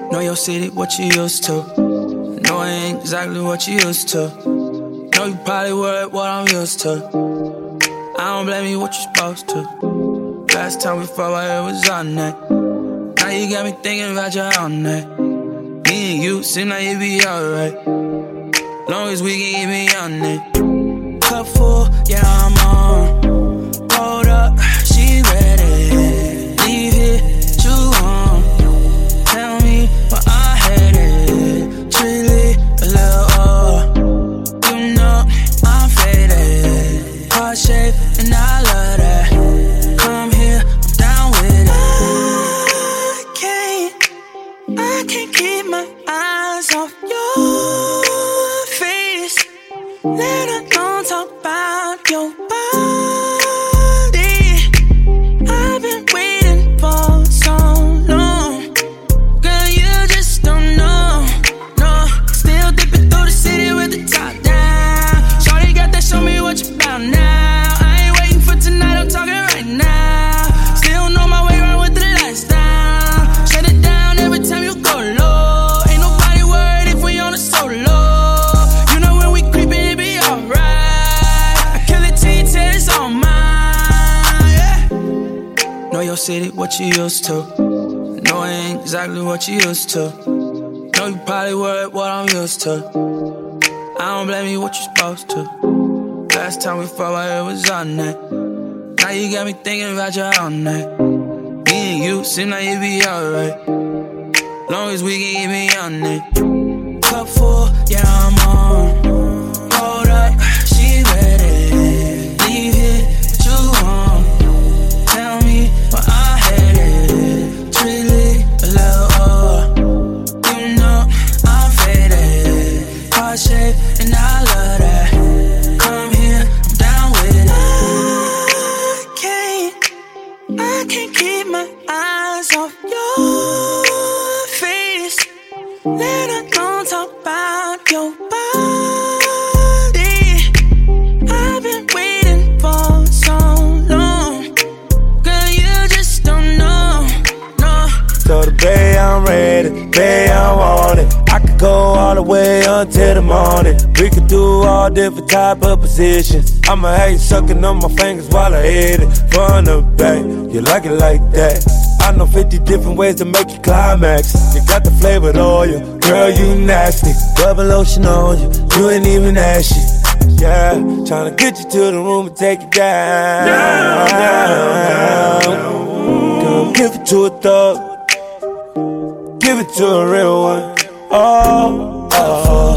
Know your city, what you used to. Know I ain't exactly what you used to. Know you probably worried what I'm used to. I don't blame you, what you supposed to. Last time we fought, it was on that. Now you got me thinking about your own night. Me and you seem like you be alright. Long as we can get me on it. Cup full, yeah, I'm on. Hold up, she ready. Leave here, you on. Tell me what I hated. Truly, a little you know I'm faded. Heart shape, and I love that. Come here, I'm down with it. I can't keep my eyes off your face. Let alone talk about your body. I've been waiting for so long. Girl, you just don't know. No, still dipping through the city with the top down. Shorty got that, show me what you about now. I ain't waiting for tonight, I'm talking right now. Still know my way around with the lights down. Shut it down every time you go low. Ain't nobody worried if we on a solo. You know when we creepin', it be alright. I kill it till you tell it's all mine, yeah. Know your city, what you used to. Know I ain't exactly what you used to. Know you probably worried what I'm used to. I don't blame you, what you supposed to. Last time we fought, it was on that. Now you got me thinking about your own night. Me and you seem like you be alright. Long as we can get me on it. Cup full, yeah, I'm on. Hold up, she ready. Leave here, what you want. Tell me what I hated. Truly, a little you know I'm faded. Heart shape, and I love that. Come here, I'm down with it. I can't keep my eyes off your face. Let alone talk about your body. I've been waiting for so long. Girl, you just don't know. No. So the bay, I'm ready, bay, I want it. I could go all the way until the morning. We could do all different type of positions. I'ma have you sucking on my fingers while I hit it. From the back, you like it like that. I know 50 different ways to make you climax. You got the flavored oil, girl, you nasty. Double lotion on you, you ain't even ashy. Yeah, tryna get you to the room and take you down. Girl, give it to a thug. Give it to a real one. Oh, oh.